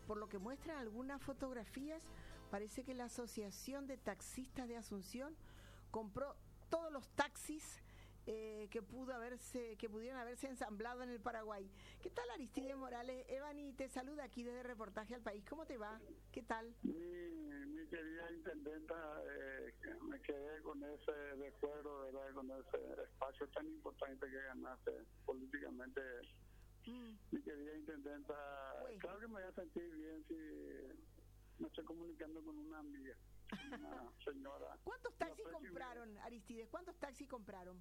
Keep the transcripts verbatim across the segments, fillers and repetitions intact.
por lo que muestran algunas fotografías, parece que la Asociación de Taxistas de Asunción compró todos los taxis eh, que pudo haberse, que pudieron haberse ensamblado en el Paraguay. ¿Qué tal, Aristides Morales? Evani te saluda aquí desde Reportaje al País. ¿Cómo te va? ¿Qué tal? Mi, mi querida intendenta, eh, me quedé con ese recuerdo, ¿verdad? Con ese espacio tan importante que ganaste políticamente. Mm. Mi querida intendenta, Uy. Claro que me voy a sentir bien si me estoy comunicando con una amiga, una señora. ¿Cuántos taxis compraron, Aristides? ¿Cuántos taxis compraron?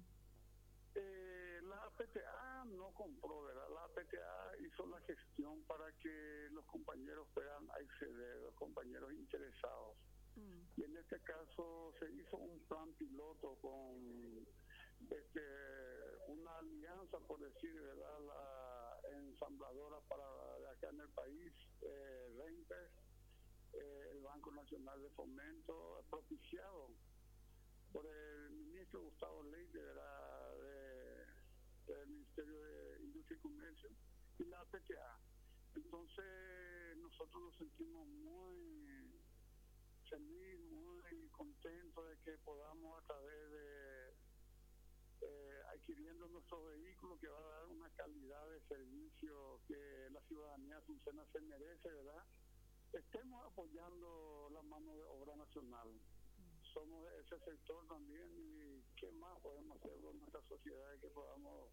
Eh, la A P T A no compró, ¿verdad? La A P T A hizo la gestión para que los compañeros puedan acceder, los compañeros interesados. Mm. Y en este caso se hizo un plan piloto con este, una alianza, por decir, ¿verdad? La ensambladora para de acá en el país, eh, Reinter, eh, el Banco Nacional de Fomento, propiciado por el ministro Gustavo Leite, ¿verdad? De, del Ministerio de Industria y Comercio, y la A P T A. Entonces nosotros nos sentimos muy felices, muy contentos de que podamos, a través de eh, adquiriendo nuestro vehículo, que va a dar una calidad de servicio que la ciudadanía azucena se merece, ¿verdad? Estemos apoyando la mano de obra nacional. Somos de ese sector también, y qué más podemos hacer con nuestra sociedad y que podamos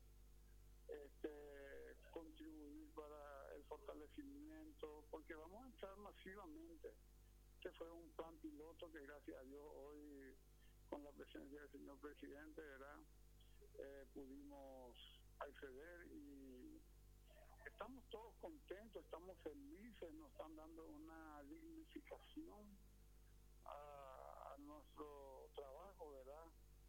este, contribuir para el fortalecimiento, porque vamos a entrar masivamente. Este fue un plan piloto que, gracias a Dios, hoy con la presencia del señor presidente, ¿verdad? Eh, pudimos acceder y estamos todos contentos, estamos felices, nos están dando una dignificación A, a nuestro trabajo, ¿verdad?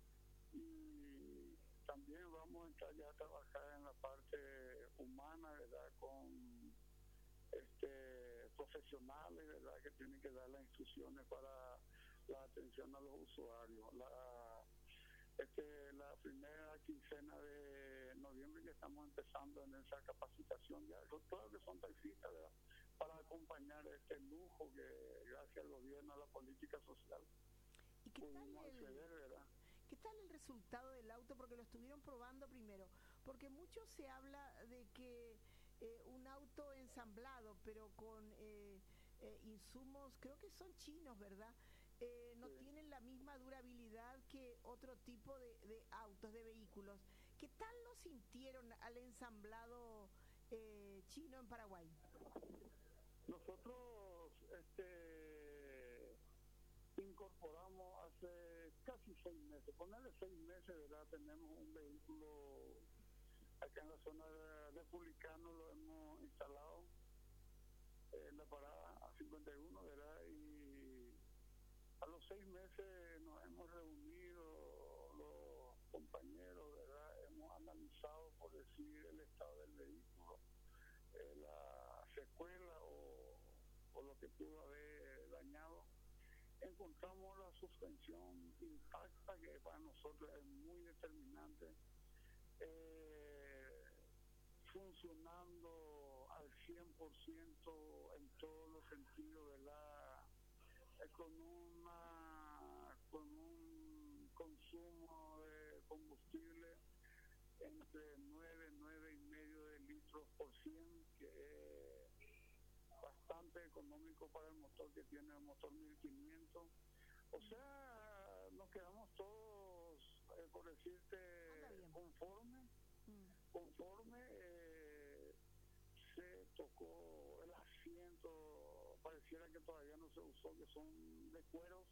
Y también vamos a entrar ya a trabajar en la parte humana, ¿verdad? Con este profesionales, ¿verdad? Que tienen que dar las instrucciones para la atención a los usuarios. La este la primera quincena de noviembre ya estamos empezando en esa capacitación, ya todos los que son taxistas, ¿verdad? Para acompañar este lujo que, gracias al gobierno, a la política social, ¿y qué tal el, acceder, ¿verdad? ¿Qué tal el resultado del auto? Porque lo estuvieron probando primero, porque mucho se habla de que eh, un auto ensamblado, pero con eh, eh, insumos, creo que son chinos, ¿verdad? Eh, no sí. tienen la misma durabilidad que otro tipo de, de autos, de vehículos. ¿Qué tal lo sintieron al ensamblado eh, chino en Paraguay? Nosotros este, incorporamos hace casi seis meses, ponerle seis meses, ¿verdad? Tenemos un vehículo acá en la zona de Republicano, lo hemos instalado en la parada A cincuenta y uno, ¿verdad? Y a los seis meses nos hemos reunido los compañeros, ¿verdad? Hemos analizado, por decir, el estado del vehículo, eh, la secuela o, o lo que pudo haber dañado. Encontramos la suspensión intacta, que para nosotros es muy determinante, eh, funcionando al cien por ciento en todos los sentidos, ¿verdad? Eh, con una con un consumo de combustible entre nueve, nueve y medio de litros por cien, que es bastante económico para el motor que tiene el motor mil quinientos. O sea, nos quedamos todos, eh, por decirte, conforme, mm. conforme eh, se tocó el asiento, pareciera que todavía no se usó, que son de cueros,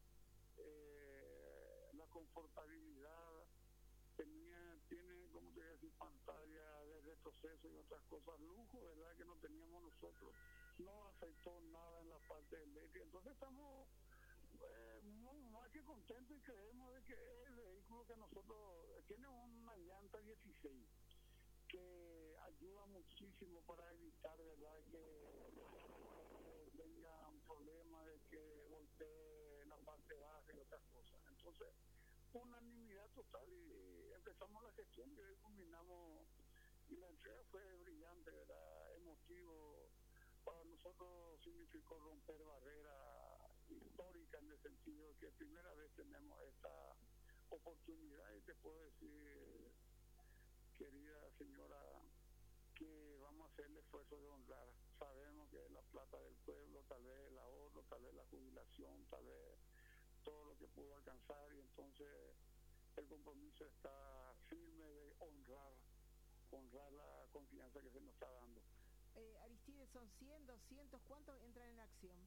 eh, la confortabilidad, tenía, tiene, como te voy a decir, pantalla de retroceso y otras cosas, lujo, ¿verdad?, que no teníamos nosotros. No afectó nada en la parte eléctrica. Entonces estamos eh, muy, más que contentos, y creemos de que es el vehículo que nosotros, tiene una llanta dieciséis que ayuda muchísimo para evitar, ¿verdad?, que eh, tenga un problema de que voltee la parte baja y otras cosas. Entonces, unanimidad total, y empezamos la gestión y hoy culminamos, y la entrega fue brillante, ¿verdad?, emotivo para nosotros. nosotros significó romper barreras históricas en el sentido de que primera vez tenemos esta oportunidad y te puedo decir, querida señora, que vamos a hacer el esfuerzo de honrar. Sabemos que es la plata del pueblo, tal vez el ahorro, tal vez la jubilación, tal vez todo lo que pudo alcanzar, y entonces el compromiso está firme de honrar, honrar la confianza que se nos está dando. Eh, Aristides, son cien, doscientos, ¿cuántos entran en acción?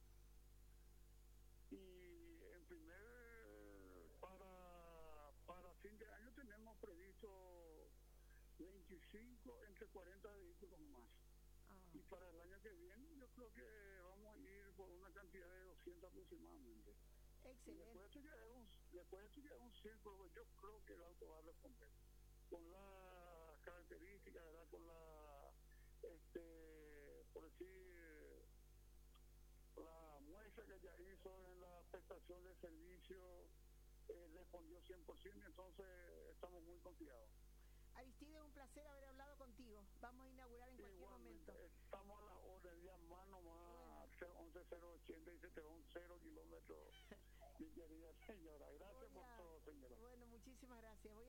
Y en primer, para, para fin de año tenemos previsto veinticinco, entre cuarenta vehículos más. Ah. Y para el año que viene yo creo que vamos a ir por una cantidad de doscientos aproximadamente. Excelente. Y después de esto ya es un, después de esto ya es un círculo, yo creo que el auto va a responder. Con las características, ¿verdad? Con la, este, por decir, la muestra que ya hizo en la prestación de servicio, eh, respondió cien por ciento, entonces estamos muy confiados. Aristides, un placer haber hablado contigo. Vamos a inaugurar en cualquier Igualmente, momento. Estamos a la orden, ya más nomás, bueno. once cero ochenta y se te va un cero kilómetros, mi querida señora. Gracias por todo, señora. Bueno, muchísimas gracias. Voy